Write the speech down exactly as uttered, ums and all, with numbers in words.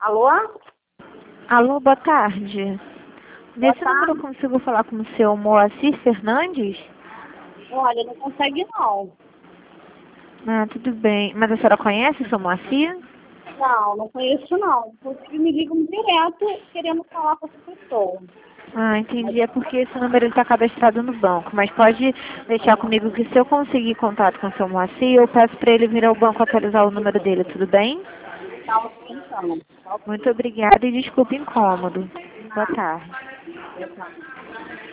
Alô? Alô, boa tarde. Boa Nesse número eu tarde. consigo falar com o seu Moacir Fernandes? Olha, não consegue não. Ah, tudo bem. Mas a senhora conhece o seu Moacir? Não, não conheço não. Inclusive me ligam direto querendo falar com essa pessoa. Ah, entendi. É porque esse número está cadastrado no banco. Mas pode deixar comigo que se eu conseguir contato com o seu Moacir, eu peço para ele vir ao banco atualizar o número dele, tudo bem? Tá ok, então. Tá Muito ok. obrigada e desculpe o incômodo. Boa Nada. tarde. Boa tarde.